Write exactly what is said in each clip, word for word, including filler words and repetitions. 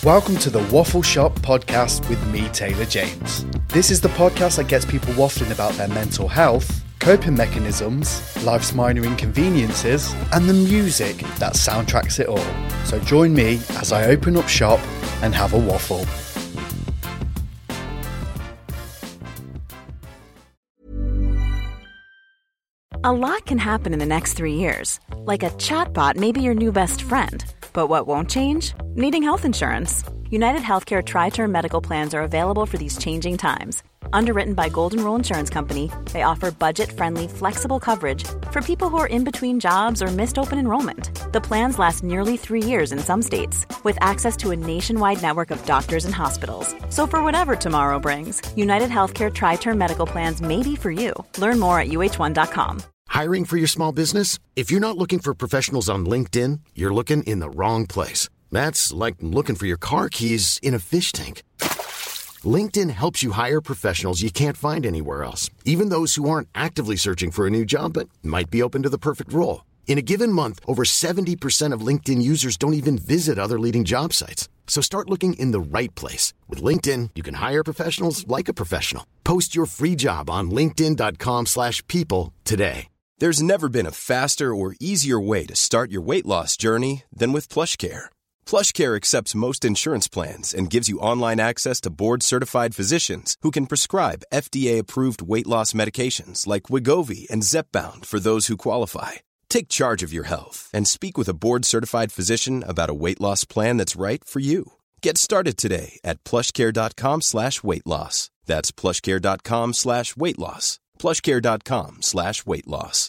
Welcome to the Waffle Shop podcast with me, Taylor James. This is the podcast that gets people waffling about their mental health, coping mechanisms, life's minor inconveniences, and the music that soundtracks it all. So join me as I open up shop and have a waffle. A lot can happen in the next three years. Like a chatbot may be your new best friend. But what won't change? Needing health insurance. United Healthcare Tri-Term Medical Plans are available for these changing times. Underwritten by Golden Rule Insurance Company, they offer budget-friendly, flexible coverage for people who are in between jobs or missed open enrollment. The plans last nearly three years in some states, with access to a nationwide network of doctors and hospitals. So for whatever tomorrow brings, United Healthcare Tri-Term Medical Plans may be for you. Learn more at U H one dot com. Hiring for your small business? If you're not looking for professionals on LinkedIn, you're looking in the wrong place. That's like looking for your car keys in a fish tank. LinkedIn helps you hire professionals you can't find anywhere else, even those who aren't actively searching for a new job but might be open to the perfect role. In a given month, over seventy percent of LinkedIn users don't even visit other leading job sites. So start looking in the right place. With LinkedIn, you can hire professionals like a professional. Post your free job on linkedin dot com slash people today. There's never been a faster or easier way to start your weight loss journey than with PlushCare. PlushCare accepts most insurance plans and gives you online access to board-certified physicians who can prescribe F D A-approved weight loss medications like Wegovy and Zepbound for those who qualify. Take charge of your health and speak with a board-certified physician about a weight loss plan that's right for you. Get started today at plushcare.com slash weight loss. That's plushcare.com slash weight loss. plushcare.com slash weight loss.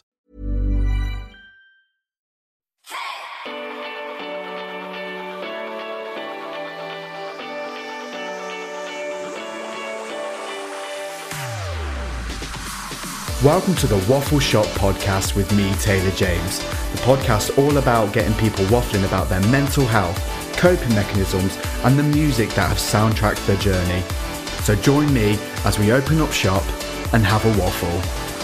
Welcome to the Waffle Shop podcast with me, Taylor James. The podcast all about getting people waffling about their mental health, coping mechanisms, and the music that have soundtracked their journey. So join me as we open up shop and have a waffle.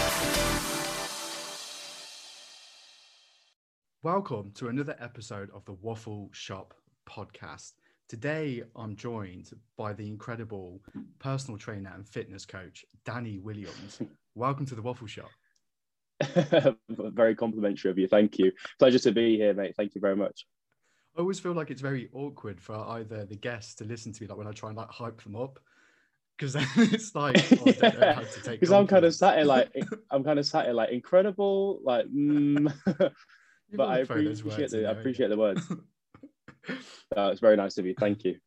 Welcome to another episode of the Waffle Shop podcast. Today, I'm joined by the incredible personal trainer and fitness coach, Danny Williams. Welcome to the Waffle Shop. Very complimentary of you. Thank you. Pleasure to be here, mate. Thank you very much. I always feel like it's very awkward for either the guests to listen to me, like when I try and like hype them up, because then it's like, oh, I don't know how to take. Because I'm kind of sat here like, I'm kind of sat here like incredible, like, mm. But I appreciate the, I appreciate the words. Uh, it's very nice of you. Thank you.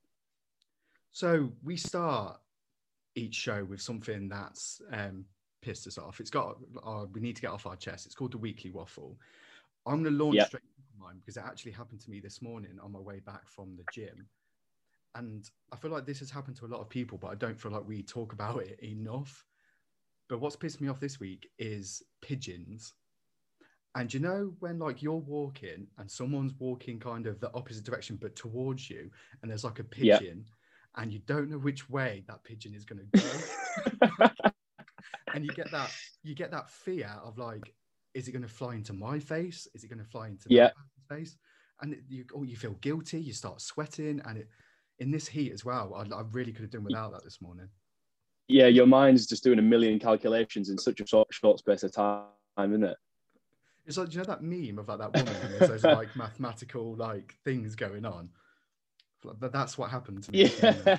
So we start each show with something that's um, pissed us off. It's got, uh, we need to get off our chest. It's called the Weekly Waffle. I'm going to launch yep. straight into mine because it actually happened to me this morning on my way back from the gym. And I feel like this has happened to a lot of people, but I don't feel like we talk about it enough. But what's pissed me off this week is pigeons. And you know, when like you're walking and someone's walking kind of the opposite direction, but towards you, and there's like a pigeon, yeah. and you don't know which way that pigeon is going to go. And you get that, you get that fear of like, is it going to fly into my face? Is it going to fly into yeah. that person's face? And it, you, oh, you feel guilty. You start sweating, and it in this heat as well. I, I really could have done without that this morning. Yeah, your mind's just doing a million calculations in such a short, short space of time, isn't it? It's like, do you know that meme of like that woman and there's those like mathematical like things going on? That's what happened to me. Yeah.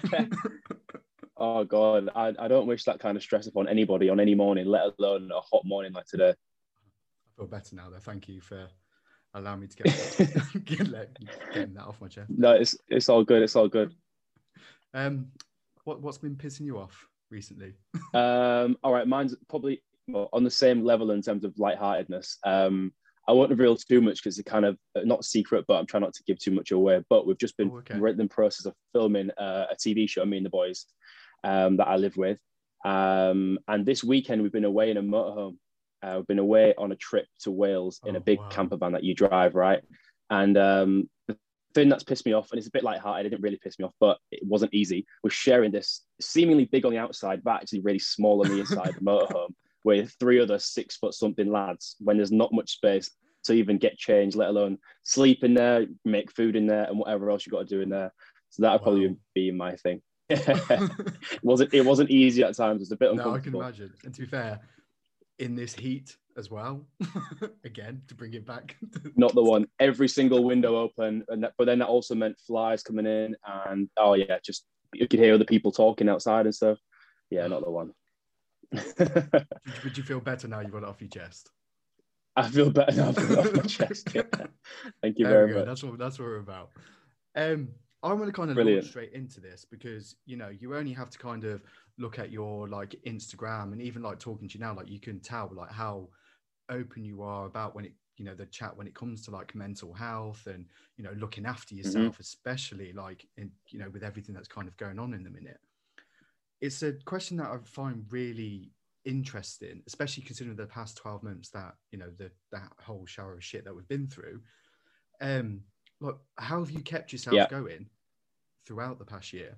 Oh God, I, I don't wish that kind of stress upon anybody on any morning, let alone a hot morning like today. I feel better now though. Thank you for allowing me to get, get getting that off my chest. No, it's it's all good. It's all good. Um, what what's been pissing you off recently? um, all right, mine's probably on the same level in terms of lightheartedness. Um, I won't reveal too much because it's kind of not secret, but I'm trying not to give too much away. But we've just been oh, okay. right in the process of filming uh, a T V show, me and the boys, um, that I live with. Um, and this weekend we've been away in a motorhome. Uh, we've been away on a trip to Wales in oh, a big wow. camper van that you drive, right? And um, the thing that's pissed me off, and it's a bit lighthearted, it didn't really piss me off, but it wasn't easy, was sharing this seemingly big on the outside, but actually really small on the inside the motorhome with three other six foot something lads when there's not much space to even get changed, let alone sleep in there, make food in there, and whatever else you got to do in there. So that would Wow. probably be my thing. it wasn't it wasn't easy at times. It's a bit uncomfortable. No, I can imagine. And to be fair, in this heat as well, again, to bring it back. Not the one. Every single window open, and that, but then that also meant flies coming in, and oh yeah, just you could hear other people talking outside and stuff. Yeah, not the one. Would you feel better now you've got it off your chest? I feel better now. I've got it off my chest. Yeah. Thank you There very we go. much. That's what that's what we're about. Um, I want to kind of Brilliant. launch straight into this because you know you only have to kind of look at your like Instagram and even like talking to you now, like you can tell like how open you are about when it you know the chat when it comes to like mental health and you know looking after yourself, mm-hmm. especially like in you know with everything that's kind of going on in the minute. It's a question that I find really interesting, especially considering the past twelve months that you know the that whole shower of shit that we've been through. Um, like how have you kept yourself yeah. going throughout the past year?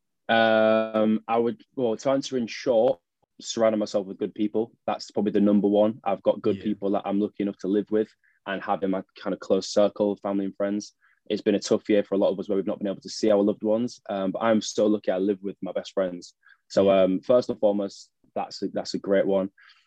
Um, I would well to answer in short, surrounding myself with good people. That's probably the number one. I've got good yeah. people that I'm lucky enough to live with and have in my kind of close circle of family and friends. It's been a tough year for a lot of us where we've not been able to see our loved ones. Um, but I'm so lucky I live with my best friends. So um, first and foremost, that's a, that's a great one.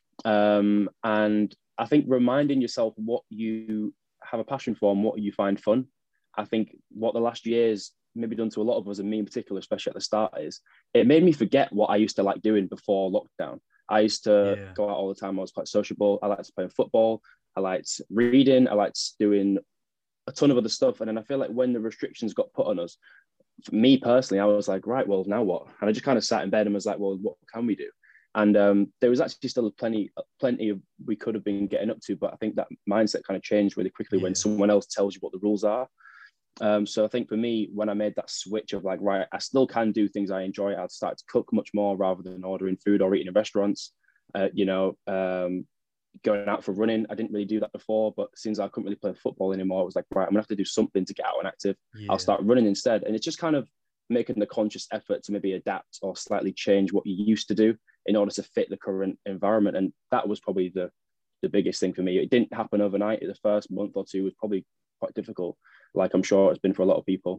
Um, and I think reminding yourself what you have a passion for and what you find fun. I think what the last year's maybe done to a lot of us, and me in particular, especially at the start, is it made me forget what I used to like doing before lockdown. I used to yeah. go out all the time. I was quite sociable. I liked playing football. I liked reading. I liked doing a ton of other stuff. And then I feel like when the restrictions got put on us, for me personally, I was like, right, well, now what? And I just kind of sat in bed and was like, well, what can we do? And um, there was actually still plenty, plenty of we could have been getting up to, but I think that mindset kind of changed really quickly yeah. when someone else tells you what the rules are. Um, so I think for me, when I made that switch of like, right, I still can do things I enjoy. I'd start to cook much more rather than ordering food or eating in restaurants. Uh, you know, um, going out for running. I didn't really do that before, but since I couldn't really play football anymore, I was like, right, I'm gonna have to do something to get out and active. Yeah. I'll start running instead. And it's just kind of making the conscious effort to maybe adapt or slightly change what you used to do in order to fit the current environment. And that was probably the, the biggest thing for me. It didn't happen overnight. The first month or two was probably quite difficult, like I'm sure it's been for a lot of people.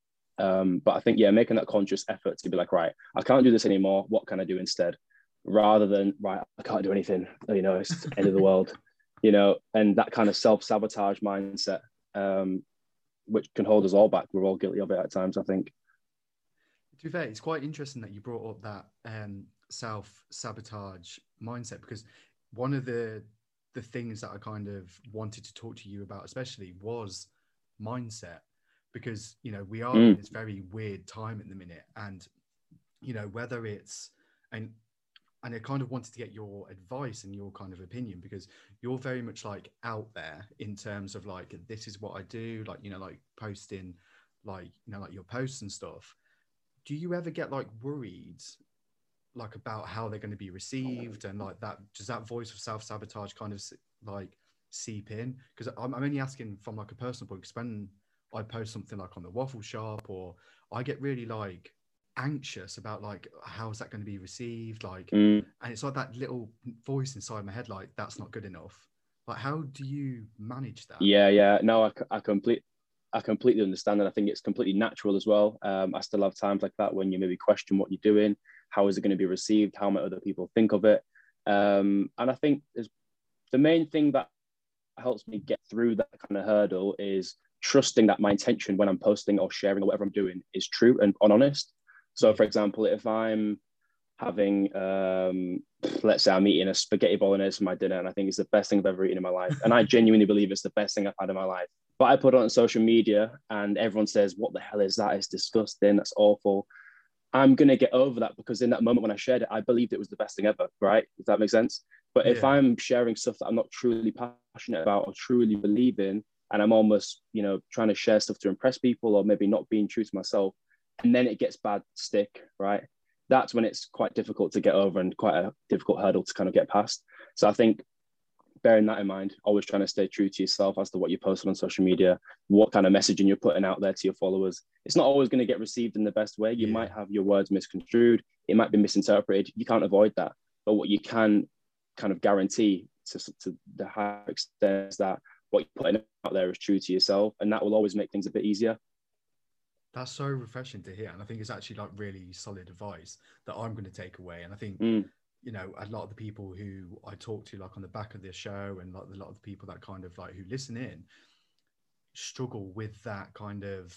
Um, but I think, yeah, making that conscious effort to be like, right, I can't do this anymore. What can I do instead? Rather than, right, I can't do anything, you know, it's the end of the world, you know, and that kind of self-sabotage mindset, um, which can hold us all back. We're all guilty of it at times, I think. To be fair, it's quite interesting that you brought up that um, self-sabotage mindset, because one of the the things that I kind of wanted to talk to you about especially was mindset, because, you know, we are mm. in this very weird time at the minute, and, you know, whether it's, and And I kind of wanted to get your advice and your kind of opinion, because you're very much like out there in terms of like, this is what I do, like, you know, like posting, like, you know, like your posts and stuff. Do you ever get like worried, like about how they're going to be received, and like that, does that voice of self-sabotage kind of like seep in? Because I'm, I'm only asking from like a personal point, because when I post something like on the waffle shop, or I get really like anxious about like how is that going to be received, like mm. and it's like that little voice inside my head like that's not good enough. Like, how do you manage that? Yeah yeah no I, I complete I completely understand, and I think it's completely natural as well. um I still have times like that when you maybe question what you're doing, how is it going to be received, how might other people think of it, um and I think there's the main thing that helps me get through that kind of hurdle is trusting that my intention when I'm posting or sharing or whatever I'm doing is true and honest. So, for example, if I'm having, um, let's say I'm eating a spaghetti bolognese for my dinner, and I think it's the best thing I've ever eaten in my life, and I genuinely believe it's the best thing I've had in my life, but I put it on social media and everyone says, what the hell is that? It's disgusting. That's awful. I'm going to get over that, because in that moment when I shared it, I believed it was the best thing ever, right? Does that make sense? But yeah. if I'm sharing stuff that I'm not truly passionate about or truly believe in, and I'm almost, you know, trying to share stuff to impress people, or maybe not being true to myself, and then it gets bad stick, right? That's when it's quite difficult to get over and quite a difficult hurdle to kind of get past. So I think bearing that in mind, always trying to stay true to yourself as to what you're posting on social media, what kind of messaging you're putting out there to your followers. It's not always going to get received in the best way. You yeah. might have your words misconstrued. It might be misinterpreted. You can't avoid that. But what you can kind of guarantee to, to the high extent is that what you're putting out there is true to yourself, and that will always make things a bit easier. That's so refreshing to hear. And I think it's actually like really solid advice that I'm going to take away. And I think, Mm. you know, a lot of the people who I talk to, like on the back of this show, and like a lot of the people that kind of like who listen in, struggle with that kind of.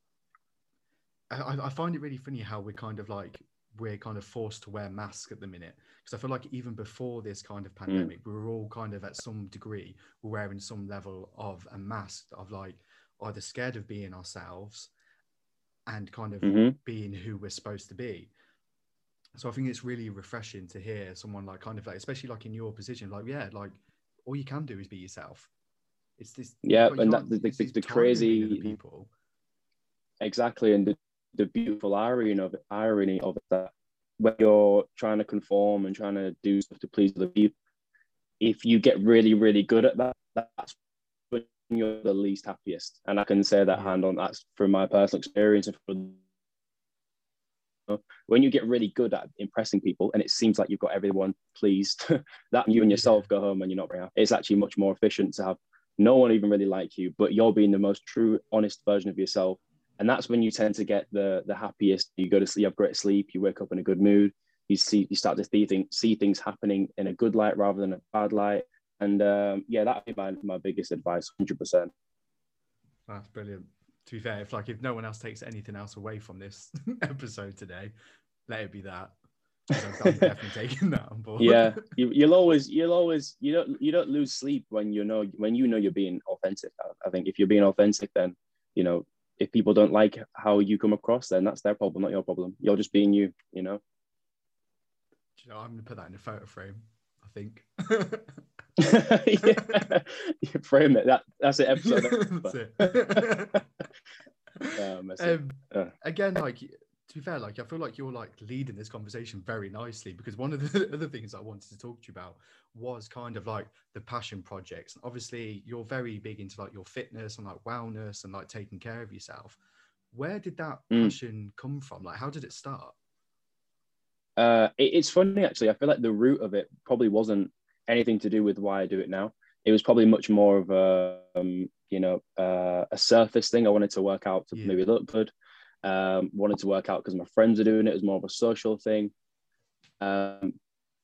I, I find it really funny how we're kind of like, we're kind of forced to wear masks at the minute. Because I feel like even before this kind of pandemic, mm. we were all kind of at some degree, we're wearing some level of a mask of like either scared of being ourselves and kind of mm-hmm. being who we're supposed to be. So I think it's really refreshing to hear someone like kind of like, especially like in your position, like, yeah, like all you can do is be yourself. It's this. Yeah. And that the, the, the, the crazy people. Exactly. And the, the beautiful irony of it, irony of it, that when you're trying to conform and trying to do stuff to please other people, if you get really, really good at that, that's when you're the least happiest. And I can say that yeah. hand on that's from my personal experience. And from, when you get really good at impressing people and it seems like you've got everyone pleased, that you and yourself yeah. go home and you're not very happy. It's actually much more efficient to have no one even really like you, but you're being the most true, honest version of yourself. And that's when you tend to get the the happiest. You go to sleep, you have great sleep, you wake up in a good mood, you see, you start to see things, see things happening in a good light rather than a bad light. And um, yeah, that'd be my, my biggest advice, one hundred percent. That's brilliant. To be fair, if like if no one else takes anything else away from this episode today, let it be that. I'm definitely taking that on board. Yeah, you, you'll always, you'll always, you don't, you don't lose sleep when you know when you know you're being authentic. I, I think if you're being authentic, then you know if people don't like how you come across, then that's their problem, not your problem. You're just being you. You know. Do you know, I'm gonna put that in a photo frame. I think. Yeah, you frame it. That that's it. Episode. That's it. um, that's um, it. Uh. Again, like to be fair, like I feel like you're like leading this conversation very nicely, because one of the other things I wanted to talk to you about was kind of like the passion projects. And obviously, you're very big into like your fitness and like wellness and like taking care of yourself. Where did that mm. passion come from? Like, how did it start? Uh, it, it's funny actually. I feel like the root of it probably wasn't anything to do with why I do it now. It was probably much more of a, um, you know, uh, a surface thing. I wanted to work out to yeah. maybe look good. Um, wanted to work out because my friends are doing it. It was more of a social thing. Um,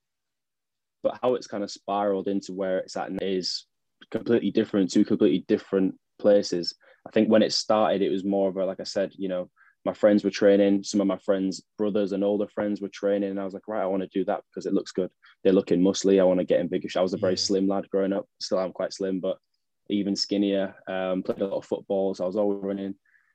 but how it's kind of spiraled into where it's at is completely different, two completely different places. I think when it started, it was more of a, like I said, you know, my friends were training. Some of my friends' brothers and older friends were training. And I was like, right, I want to do that because it looks good. They're looking muscly. I want to get in bigger. I was a very yeah. slim lad growing up. Still am quite slim, but even skinnier. Um, played a lot of football, so I was always running.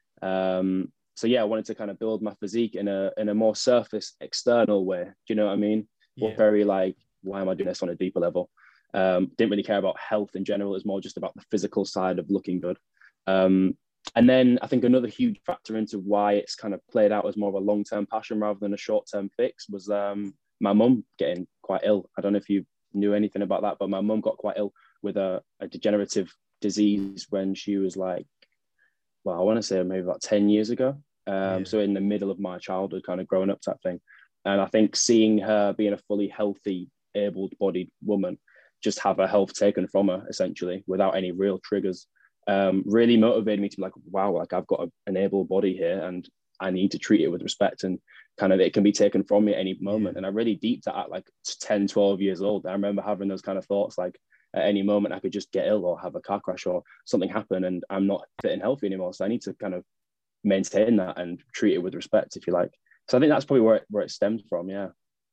Um, so yeah, I wanted to kind of build my physique in a in a more surface, external way. Do you know what I mean? Yeah. Or very like, why am I doing this on a deeper level? Um, didn't really care about health in general. It's more just about the physical side of looking good. Um, And then I think another huge factor into why it's kind of played out as more of a long-term passion rather than a short-term fix was um, my mum getting quite ill. I don't know if you knew anything about that, but my mum got quite ill with a, a degenerative disease when she was like, well, I want to say maybe about ten years ago. Um, yeah. So in the middle of my childhood, kind of growing up type thing. And I think seeing her being a fully healthy, able-bodied woman, just have her health taken from her, essentially, without any real triggers, um really motivated me to be like, wow, like I've got a, an able body here and I need to treat it with respect, and kind of it can be taken from me at any moment. Yeah. And I really deeped that at like ten, twelve years old. I remember having those kind of thoughts, like at any moment I could just get ill or have a car crash or something happen and I'm not fit and healthy anymore. So I need to kind of maintain that and treat it with respect, if you like. So I think that's probably where it, where it stemmed from. Yeah,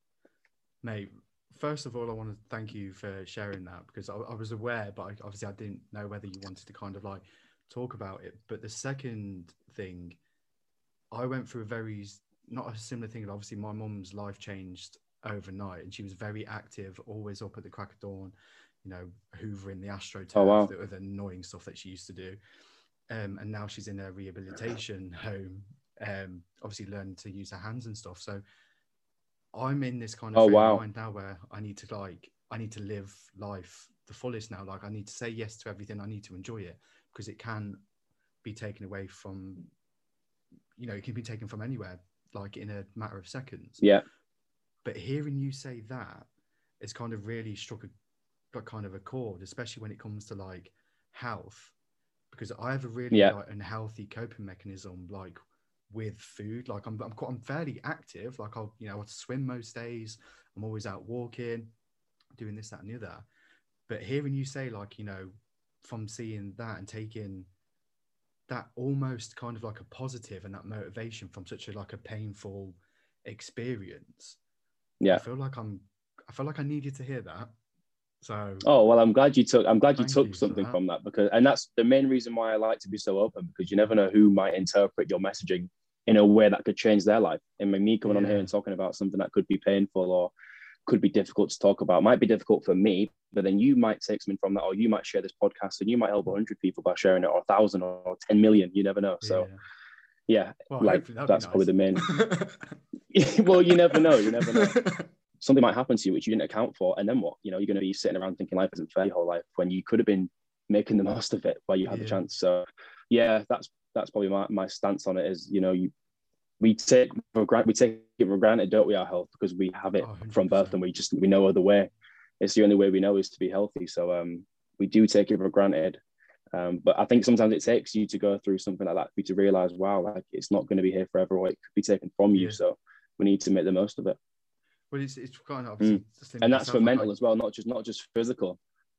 mate. First of all, I want to thank you for sharing that, because I, I was aware, but I, obviously I didn't know whether you wanted to kind of like talk about it. But the second thing, I went through a very, not a similar thing. Obviously, my mum's life changed overnight and she was very active, always up at the crack of dawn, you know, hoovering the AstroTurf, oh, wow. the, the annoying stuff that she used to do. Um, and now she's in a rehabilitation home, um, obviously learning to use her hands and stuff. So I'm in this kind of oh, frame wow. of mind now where I need to like, I need to live life the fullest now. Like I need to say yes to everything. I need to enjoy it, because it can be taken away from, you know, it can be taken from anywhere, like in a matter of seconds. Yeah. But hearing you say that, it's kind of really struck a, a kind of a chord, especially when it comes to like health, because I have a really yeah. like unhealthy coping mechanism, like with food. Like I'm, I'm, quite, I'm fairly active. Like I'll, you know, I swim most days. I'm always out walking, doing this, that, and the other. But hearing you say, like, you know, from seeing that and taking that almost kind of like a positive and that motivation from such a like a painful experience. Yeah, I feel like I'm. I feel like I needed to hear that. So. Oh well, I'm glad you took. I'm glad you Thank took you for something that. from that, because, and that's the main reason why I like to be so open, because you never know who might interpret your messaging in a way that could change their life. And me coming on here Yeah. and talking about something that could be painful or could be difficult to talk about, might be difficult for me, but then you might take something from that, or you might share this podcast and you might help a hundred people by sharing it, or a thousand, or ten million. You never know. So Yeah. yeah, Well, like hopefully that'd that's be probably nice. the main. Well, you never know. You never know. Something might happen to you which you didn't account for, and then what? You know, you're going to be sitting around thinking life isn't fair your whole life, when you could have been making the most of it while you had Yeah. the chance. So yeah, that's that's probably my, my stance on it. Is, you know, you we take for granted we take it for granted, don't we, our health, because we have it Oh, from birth, and we just we know other way. It's the only way we know is to be healthy. So um, we do take it for granted. Um, but I think sometimes it takes you to go through something like that for you to realize, wow, like it's not going to be here forever, or it could be taken from you. Yeah. So we need to make the most of it. Well, it's it's kind of obviously, Mm. And that's for mental like I, as well, not just not just physical.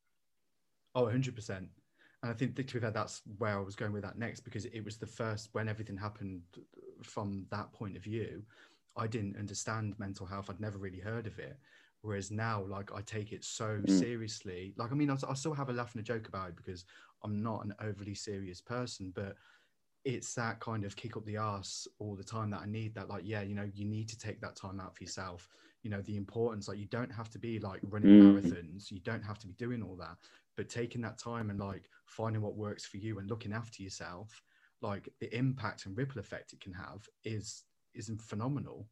Oh, one hundred percent. And I think that, to be fair, that's where I was going with that next, because it was the first, when everything happened from that point of view, I didn't understand mental health. I'd never really heard of it. Whereas now, like, I take it so Mm. seriously. Like, I mean, I, I still have a laugh and a joke about it because I'm not an overly serious person, but it's that kind of kick up the arse all the time that I need. That, like, yeah, you know, you need to take that time out for yourself. You know, the importance, like, you don't have to be like running Mm. marathons. You don't have to be doing all that, but taking that time and like finding what works for you and looking after yourself, like the impact and ripple effect it can have is, is phenomenal.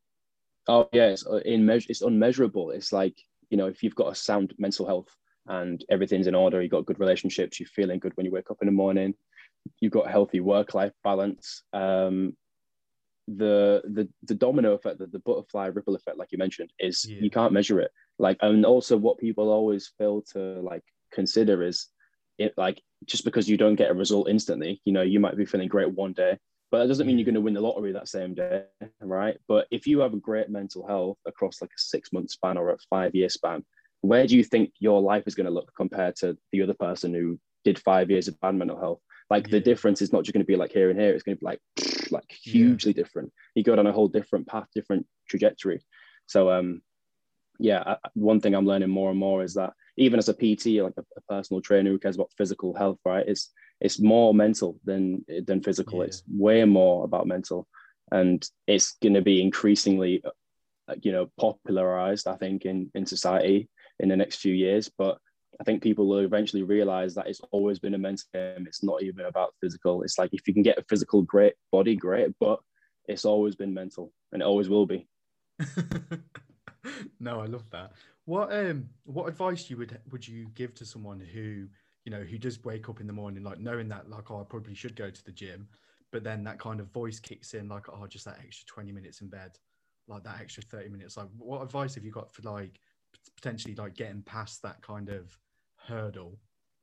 Oh yeah, it's in measure. It's unmeasurable. It's like, you know, if you've got a sound mental health and everything's in order, you've got good relationships, you're feeling good when you wake up in the morning, you've got healthy work-life balance. Um, the the the domino effect, the, the butterfly ripple effect, like you mentioned, is Yeah. you can't measure it. Like, and also what people always fail to like consider is it, like, just because you don't get a result instantly, you know, you might be feeling great one day, but that doesn't mean Yeah. you're going to win the lottery that same day, right? But if you have a great mental health across like a six month span or a five year span, where do you think your life is going to look compared to the other person who did five years of bad mental health? Like Yeah. the difference is not just going to be like here and here. It's going to be like, like hugely yeah. different. You go down a whole different path, different trajectory. So, um, yeah, I, one thing I'm learning more and more is that even as a P T, like a, a personal trainer who cares about physical health, right? It's it's more mental than than physical. Yeah. It's way more about mental, and it's going to be increasingly, you know, popularized, I think, in in society in the next few years. But I think people will eventually realize that it's always been a mental game. It's not even about physical. It's like if you can get a physical great body, great, but it's always been mental, and it always will be. No, I love that. What um what advice you would would you give to someone who, you know, who does wake up in the morning like knowing that like, oh, I probably should go to the gym, but then that kind of voice kicks in like, oh, just that extra twenty minutes in bed, like that extra thirty minutes. Like, what advice have you got for like potentially like getting past that kind of hurdle?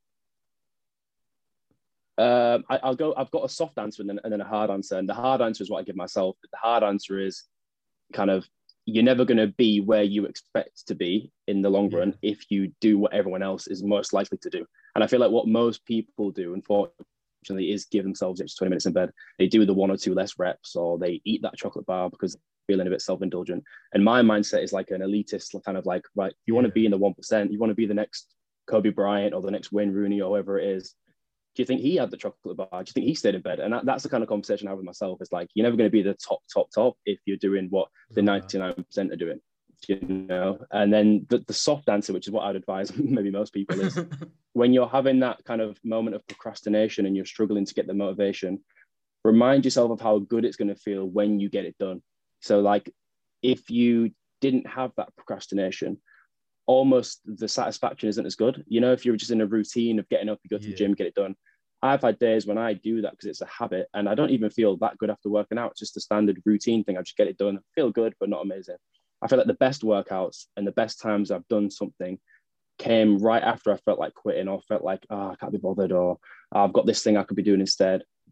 Um, I, I'll go. I've got a soft answer and then, and then a hard answer. And the hard answer is what I give myself. But the hard answer is kind of, you're never going to be where you expect to be in the long run yeah. if you do what everyone else is most likely to do. And I feel like what most people do, unfortunately, is give themselves extra twenty minutes in bed. They do the one or two less reps, or they eat that chocolate bar because they're feeling a bit self-indulgent. And my mindset is like an elitist kind of like, right, you yeah. want to be in the one percent, you want to be the next Kobe Bryant or the next Wayne Rooney or whoever it is. Do you think he had the chocolate bar? Do you think he stayed in bed? And that, that's the kind of conversation I have with myself. It's like, you're never going to be the top, top, top if you're doing what the ninety-nine percent are doing, you know? And then the, the soft answer, which is what I'd advise maybe most people, is when you're having that kind of moment of procrastination and you're struggling to get the motivation, remind yourself of how good it's going to feel when you get it done. So like, if you didn't have that procrastination, almost the satisfaction isn't as good. You know, if you're just in a routine of getting up, you go to yeah. the gym, get it done. I've had days when I do that because it's a habit and I don't even feel that good after working out. It's just a standard routine thing. I just get it done. I feel good, but not amazing. I feel like the best workouts and the best times I've done something came right after I felt like quitting or felt like, oh, I can't be bothered, or oh, I've got this thing I could be doing instead.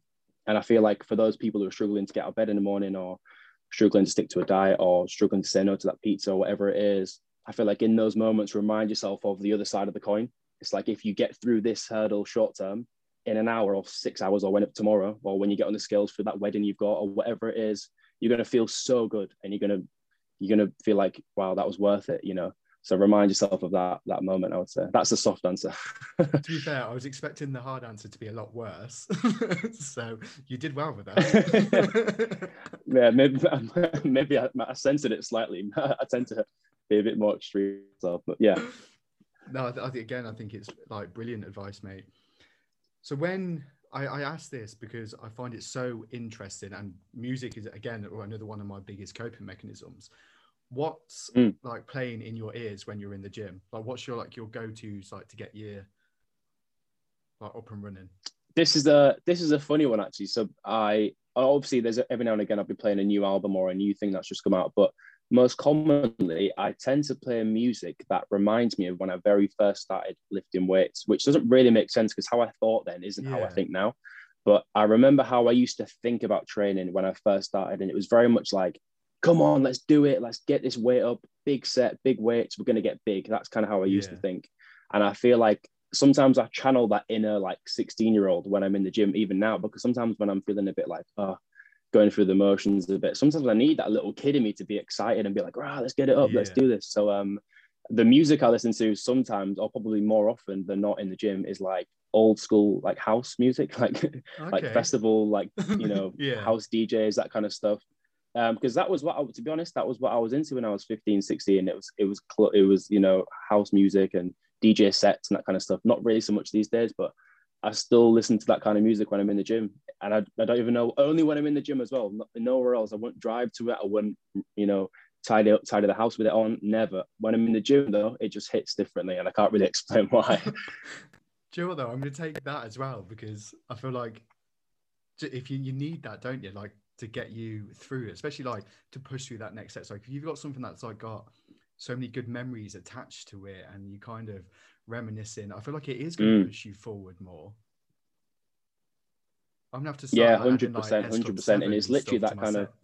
And I feel like for those people who are struggling to get out of bed in the morning, or struggling to stick to a diet, or struggling to say no to that pizza or whatever it is, I feel like in those moments, remind yourself of the other side of the coin. It's like, if you get through this hurdle short term, in an hour or six hours or when tomorrow, or when you get on the scales for that wedding you've got or whatever it is, you're going to feel so good, and you're going to you're going to feel like, wow, that was worth it, you know. So remind yourself of that that moment, I would say. That's a soft answer. To be fair, I was expecting the hard answer to be a lot worse. So you did well with that. Yeah, maybe maybe I, I censored it slightly. I tend to be a bit more extreme, so, but yeah. No, I, th- I think again, I think it's like brilliant advice, mate. So when I, I ask this because I find it so interesting, and music is again another one of my biggest coping mechanisms. What's mm. like playing in your ears when you're in the gym? Like, what's your like your go-tos like to get you like up and running? This is a this is a funny one actually. So I obviously there's a, every now and again I'll be playing a new album or a new thing that's just come out, but most commonly I tend to play music that reminds me of when I very first started lifting weights, which doesn't really make sense because how I thought then isn't yeah. how I think now. But I remember how I used to think about training when I first started, and it was very much like, come on, let's do it. Let's get this weight up. Big set, big weights. We're going to get big. That's kind of how I used yeah. to think. And I feel like sometimes I channel that inner like sixteen year old when I'm in the gym, even now, because sometimes when I'm feeling a bit like, oh, going through the motions a bit, sometimes I need that little kid in me to be excited and be like, right, let's get it up. Yeah. Let's do this. So um, the music I listen to sometimes, or probably more often than not in the gym, is like old school, like house music, like, okay. like festival, like, you know, yeah. house D Js, that kind of stuff. Um, because that was what I, to be honest, that was what I was into when I was fifteen, sixteen. It was, it was, it was, you know, house music and D J sets and that kind of stuff. Not really so much these days, but I still listen to that kind of music when I'm in the gym. And I, I don't even know, only when I'm in the gym as well, not, nowhere else. I won't drive to it. I wouldn't, you know, tidy up, tidy the house with it on. Never. When I'm in the gym though, it just hits differently, and I can't really explain why. Do you know what though? I'm going to take that as well, because I feel like if you, you need that, don't you? Like, to get you through it, especially like to push through that next set. So like, if you've got something that's like got so many good memories attached to it, and you kind of reminiscing, I feel like it is going to mm. push you forward more. I'm gonna have to start yeah, hundred percent, hundred percent, and it's literally that kind of.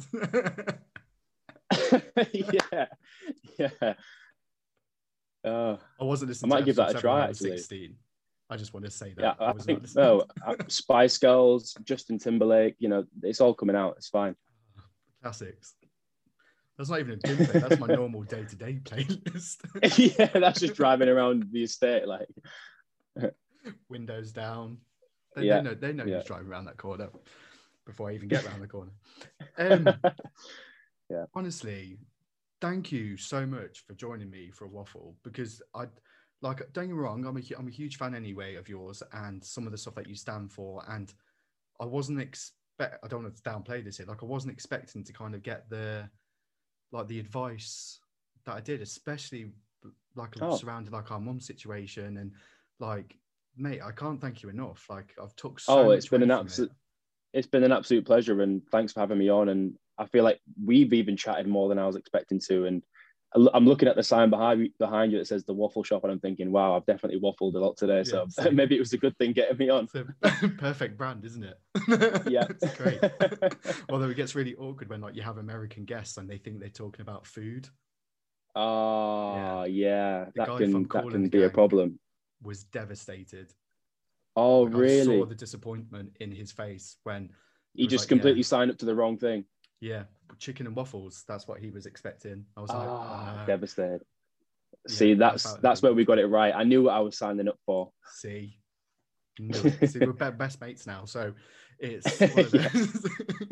yeah, yeah. Uh, I wasn't listening. I might to give that a try. Actually, sixteen. I just want to say that. Yeah, I, I was think no. Spice Girls, Justin Timberlake. You know, it's all coming out. It's fine. Classics. That's not even a gym play. That's my normal day-to-day playlist. Yeah, that's just driving around the estate, like windows down. They, yeah, they know. They know yeah. who's driving around that corner before I even get around the corner. Um, yeah. Honestly, thank you so much for joining me for a waffle, because I. Like, don't get me wrong, I'm a, I'm a huge fan anyway of yours and some of the stuff that you stand for. And I wasn't expect, I don't want to downplay this here. Like, I wasn't expecting to kind of get the, like the advice that I did, especially like oh. surrounded like our mum's situation. And like, mate, I can't thank you enough. Like, I've took so Oh, much it's been an absolute, it. it's been an absolute pleasure. And thanks for having me on. And I feel like we've even chatted more than I was expecting to. And I'm looking at the sign behind behind you that says the waffle shop, and I'm thinking, wow, I've definitely waffled a lot today. So yeah, maybe it was a good thing getting me on. It's a perfect brand, isn't it? Yeah. It's great. Although it gets really awkward when like you have American guests and they think they're talking about food. Oh, yeah. yeah. That can, that can be a problem. Was devastated. Oh, like, really? I saw the disappointment in his face when he, he just like, completely yeah. signed up to the wrong thing. Yeah, chicken and waffles. That's what he was expecting. I was oh, like, uh, devastated. See, yeah, that's that's where we got it right. I knew what I was signing up for. See, no. See, we're best mates now, so it's one of those.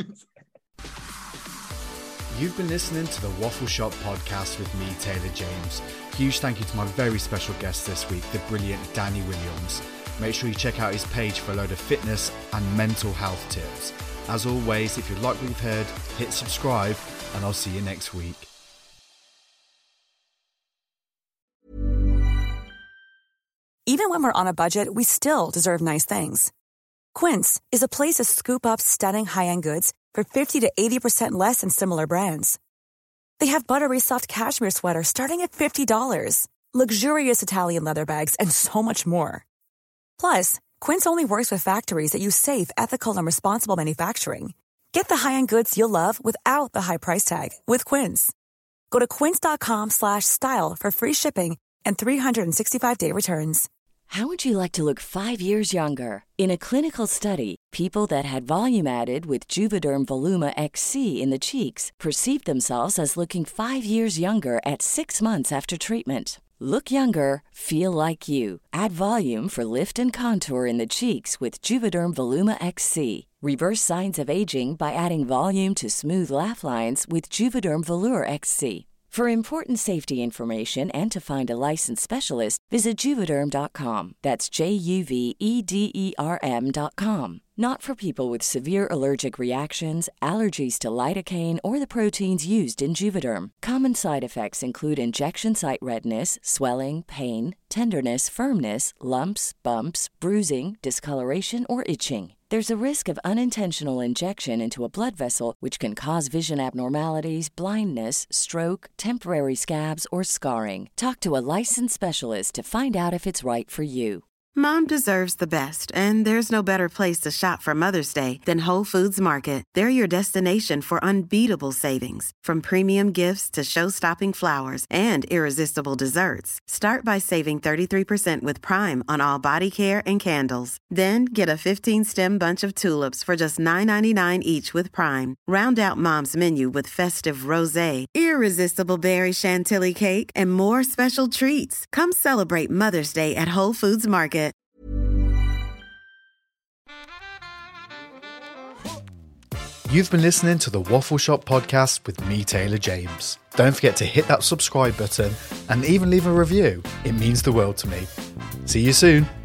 You've been listening to the Waffle Shop podcast with me, Taylor James. Huge thank you to my very special guest this week, the brilliant Danny Williams. Make sure you check out his page for a load of fitness and mental health tips. As always, if you like what you've heard, hit subscribe, and I'll see you next week. Even when we're on a budget, we still deserve nice things. Quince is a place to scoop up stunning high-end goods for fifty to eighty percent less than similar brands. They have buttery soft cashmere sweaters starting at fifty dollars, luxurious Italian leather bags, and so much more. Plus, Quince only works with factories that use safe, ethical, and responsible manufacturing. Get the high-end goods you'll love without the high price tag with Quince. Go to quince.com slash style for free shipping and three sixty-five day returns. How would you like to look five years younger? In a clinical study, people that had volume added with Juvederm Voluma X C in the cheeks perceived themselves as looking five years younger at six months after treatment. Look younger, feel like you. Add volume for lift and contour in the cheeks with Juvederm Voluma X C. Reverse signs of aging by adding volume to smooth laugh lines with Juvederm Volure X C. For important safety information and to find a licensed specialist, visit Juvederm dot com. That's J U V E D E R M dot com. Not for people with severe allergic reactions, allergies to lidocaine, or the proteins used in Juvederm. Common side effects include injection site redness, swelling, pain, tenderness, firmness, lumps, bumps, bruising, discoloration, or itching. There's a risk of unintentional injection into a blood vessel, which can cause vision abnormalities, blindness, stroke, temporary scabs, or scarring. Talk to a licensed specialist to find out if it's right for you. Mom deserves the best, and there's no better place to shop for Mother's Day than Whole Foods Market. They're your destination for unbeatable savings, from premium gifts to show-stopping flowers and irresistible desserts. Start by saving thirty-three percent with Prime on all body care and candles. Then get a fifteen-stem bunch of tulips for just nine ninety-nine each with Prime. Round out Mom's menu with festive rosé, irresistible berry chantilly cake, and more special treats. Come celebrate Mother's Day at Whole Foods Market. You've been listening to the Waffle Shop podcast with me, Taylor James. Don't forget to hit that subscribe button and even leave a review. It means the world to me. See you soon.